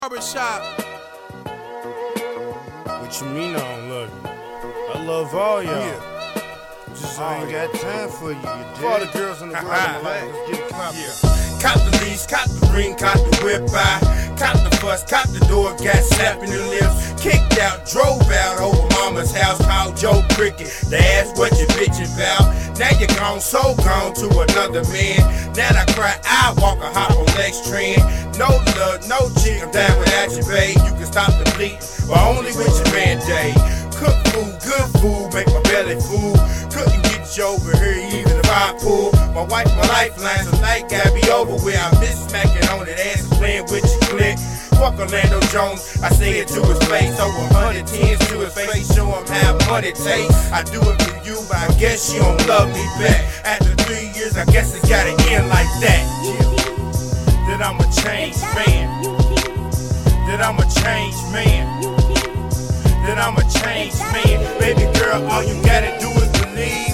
Barbershop. What you mean I don't love you? I love all y'all. Yeah. Just I ain't got time for you, you For all the girls in the world, let's get it poppin'. Yeah. Cop the leash, cop the ring, cop the whip by. Cop the fuss, cop the door, got slapping the lips. Kicked out, drove out over mama's house, called Joe Cricket. They asked what you bitchin' about. Now you gone, so gone to another man. Now I cry, I walk a hop on next trend. No love, no chick, I'm down without you, babe. You can stop the bleeding, but only with your mandate. Cook food, good food, make my belly full. Couldn't get you over here even if I pull. My wife, my lifeline, so night gotta be over where I miss smacking on it ass and playing with your click. Fuck Orlando Jones, I say it to his face. Over 110s to his face, show him how money takes. I do it for you, but I guess you don't love me back. After 3 years, I guess it gotta end like that. That I'm a changed man. That I'm a changed man. That I'm a changed man. Baby girl, all you gotta do is believe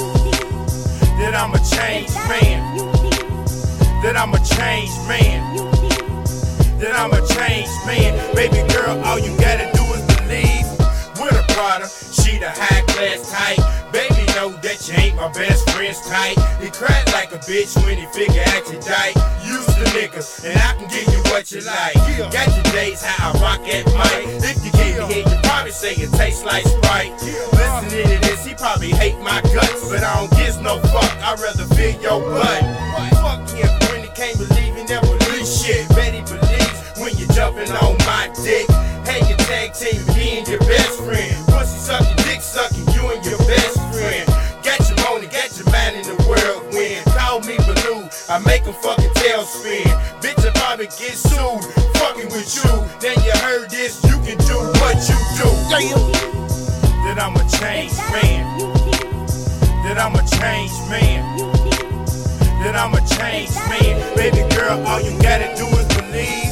that I'm a changed man. That I'm a changed man. That I'm a changed man. Baby girl, all you gotta do is believe. With a Prada, she the high class type. Baby know that you ain't my best friend's type. He cried like a bitch when he figure out you die. Use the niggas, and I can give you what you like. Got your days how I rock at Mike. If you gave me here, you probably say it tastes like Sprite. Listening to this, he probably hate my guts, but I don't give no fuck. I'd rather feel your butt. Fuck him when he can't believe he never leave shit. Bet he believes when you jumping on my dick. Hey, you tag team me and your best friend. Pussy sucking, dick sucking, you and your best friend. Got your money, got your mind in the whirlwind. Call me Baloo, I make him fucking tail spin. Bitch, I probably get sued, fucking with you. Then you heard this, you can do what you do. That I'm a changed man. That I'm a changed man. That I'm a changed man. Baby girl, all you gotta do is believe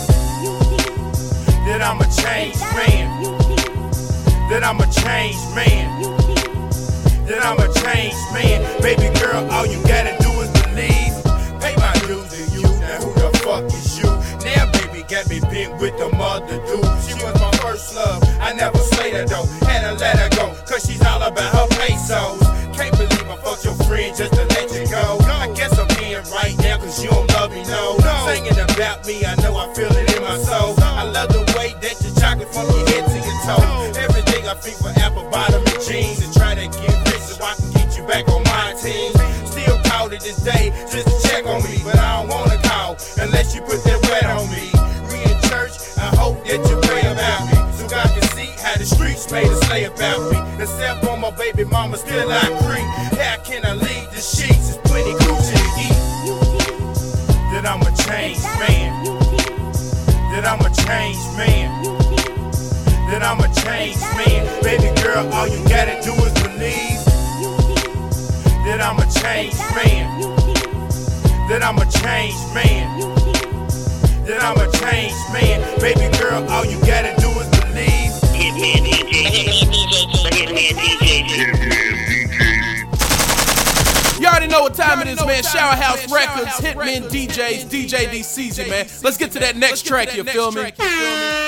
that I'm a changed man. That I'm a changed man. That I'm a changed man. Baby girl, all you gotta do is believe. Pay my dues to you, now who the fuck is you? Now baby got me bent with the mother dude. She was my first love, I never slayed her though. Had to let her go, cause she's all about her pesos. Can't believe I fucked your friend just to let you go. I guess I'm being right now cause you don't love me, no. Singing about me, I know I feel it in my soul. I love the way that you chocolate from your head to your toe. Every day I feed for apple bottom and jeans and try to get rich so I can get you back on my team. Still call to this day just to check on me, but I don't wanna call unless you put that wet on me. We in church, I hope that you pray about me so God can see how the streets made a say about me. Except for my baby mama, still I creep. How can I leave the sheets? There's plenty coochie to eat. That I'm a changed man. That I'm a changed man. That I'm a changed man. Baby girl, all you gotta do is believe that I'm a changed man. That I'm a changed man. That I'm a changed man. Baby girl, all you gotta do is believe. Hitman DJ. You already know what time it is, man. Shower House Records, Hitman DJs, DJ D Season, man. Let's get to that next track, you feel me?